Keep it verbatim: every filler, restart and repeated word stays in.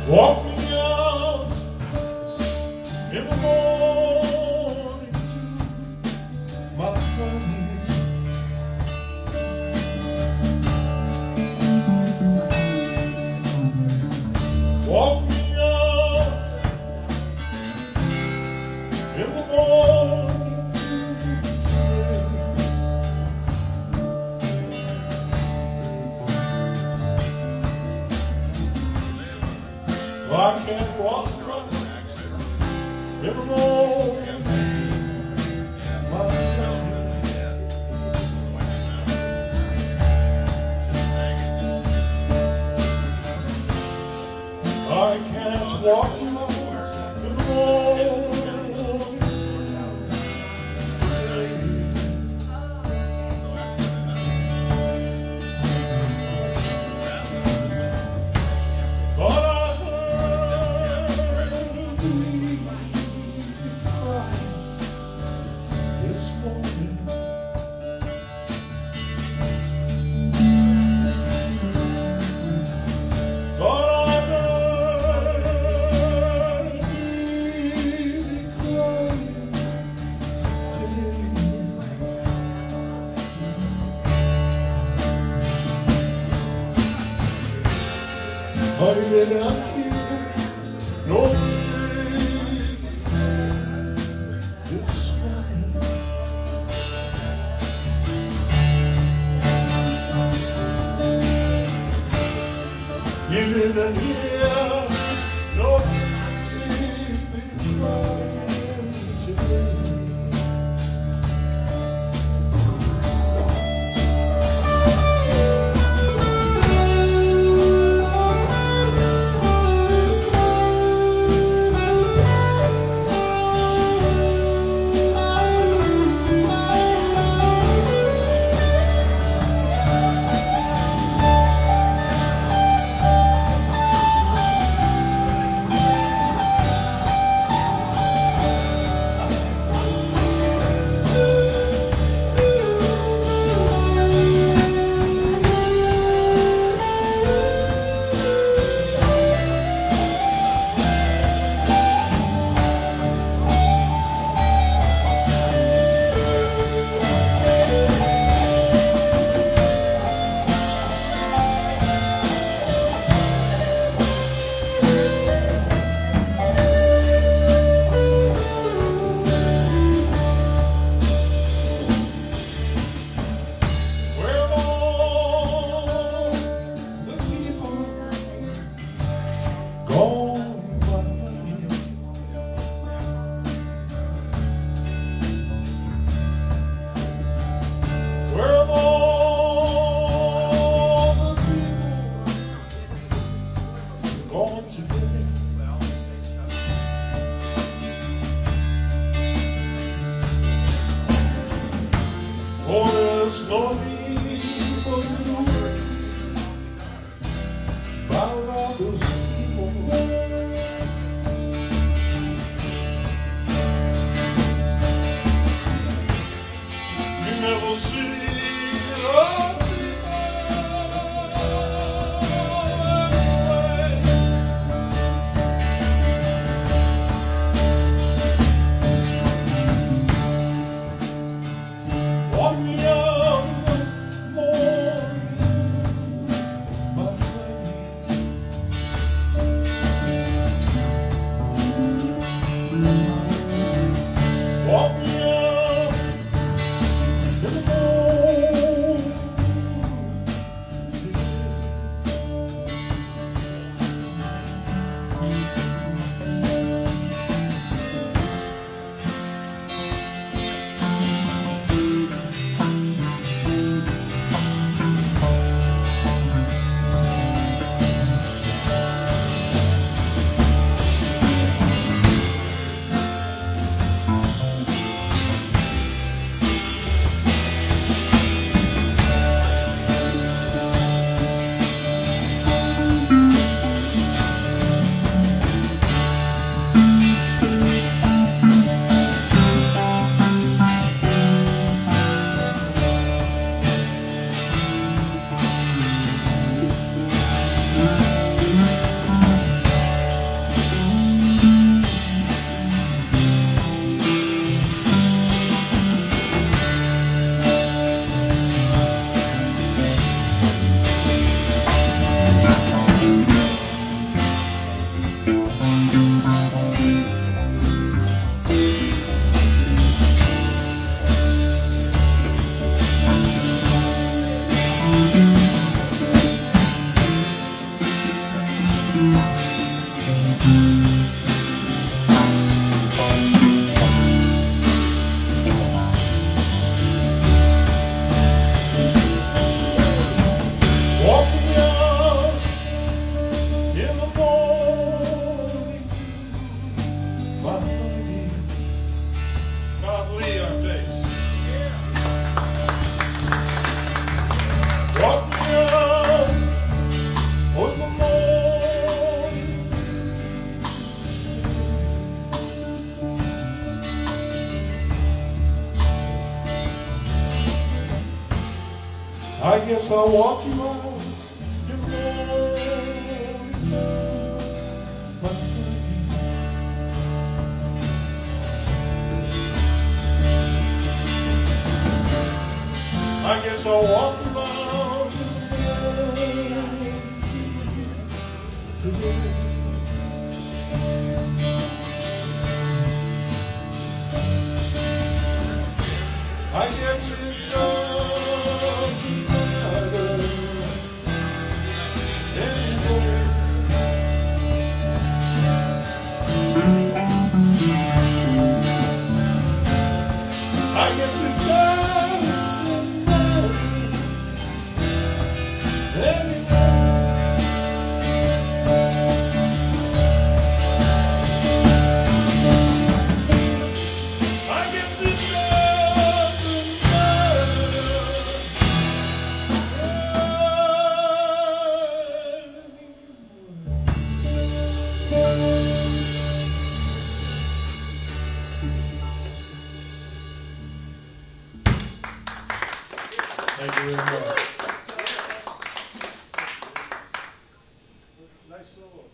Walk me out in the morning to my honey. Walk me out in the morning to stay. I can't walk right in the morning, my honey. I can't walk in the morning. But I heard thee cry this morning. But I heard thee crying today. Honey, did I hear no baby this morning? You didn't hear no baby crying today. Oh, there's no need for you to worry about all those people. You never see those walk me out in the morning, my honey. I guess I'll walk you out your morning. I guess I'll walk you out today. I guess it doesn't matter anymore. I guess it doesn't matter anymore. I guess it doesn't Thank you very much.